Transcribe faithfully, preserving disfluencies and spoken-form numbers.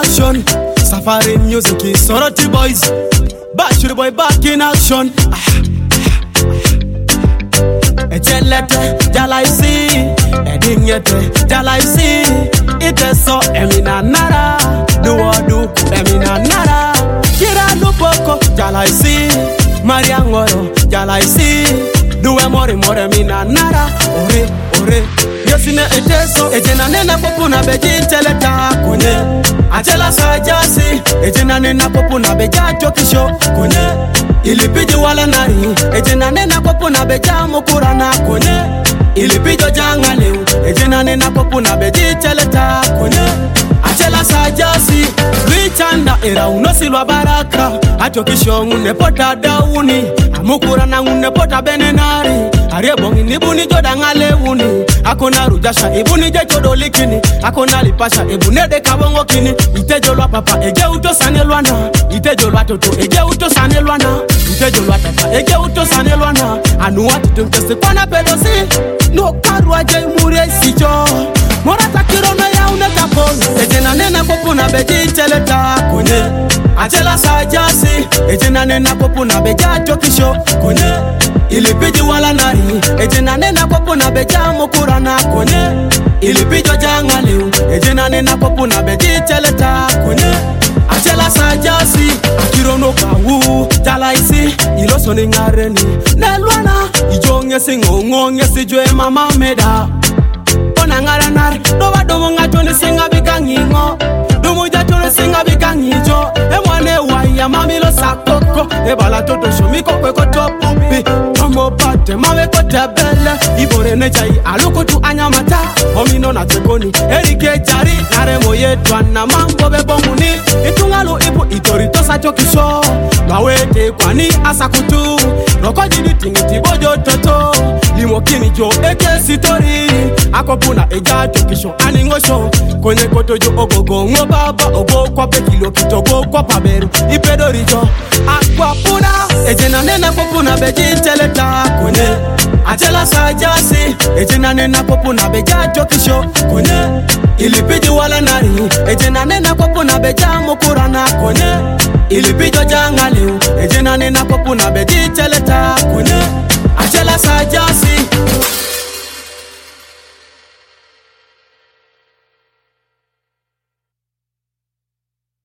action. Safari music is Sorority Boys. Bashir boy back in action. Ejelete, jalaisi, edingete, jalaisi. Ite so emina nara, duo duku emina nara. Kira lupoko, jalaisi, Maria ngoro, jalaisi. Duwe mori more mina nara, ore, ore. Yosine eteso, ejena nena popu na beji teleta kunye. Ajela sajasi, ejena nena popu na beja chokisho kunye. Ilipiji wala nari, ejena nena popu na beja mukura na kunye. Ilipijo janga leu, ejena nena popu na beji teleta kunye. Ajela sajasi, wichanda era unosilwa baraka. Achokisho unepota dauni, amukura na unepota benenari. Ariebongi nibuni joda ngale uni. Akona rujasha ibuni je chodolikini. Akona lipasha ibunede kabongo kini. Itejolwa papa ege uto sanelwana. Itejolwa toto ege uto sanelwana. Itejolwa tata ege uto sanelwana. Anuwa tutumkese kwa na pedosi. No karwa je mure sijo. Morata kirona ya unetapon. Ejena nena popu na beji teleta kunye. Ajela sajasi, ejena nena popu na beja chokisho kunye. Ilipiji wala nari, ejena nena popu na beja mukura na kunye. Ilipijo janga leu, ejena nena popu na beji teleta kunye. Ajela sajasi, akirono kawu, jalaisi, iloso ni ngareni. Nelwana, ijonge singongonge sijwe mama meda. Ona ngara nari, doba domo ngatone singa bikangingo. Dumu jatone singa bikangijo. Emwane waya mamilo sakoko. Ebala toto shumiko kweko topupi. Tomo pate mawe kote bele. Ibore nejai aluko tu anyamata. Omino na tekoni erike jari. Nare moye tuana mambo bebomuni. Itungalo ibu itorito sa chokisho. Mawete kwani asakutu. Roko jidi tingiti bojo toto. Limo kini jo eke sitori. Akopuna eja chokisho aningosho. Kwenye koto jo ogogo ngobaba. Ogo kwa pekilo kitogo kwa paberu. Ipedo rijo akwapuna. Ejena nena popuna beji teleta kwenye. Ajela sajasi, ejena nena popu na beja chokisho kunye. Ilipiji wala nari, ejena nena popu na beja mukura na kunye. Ilipijo janga leu, ejena nena popu na beji teleta kunye. Ajela sajasi,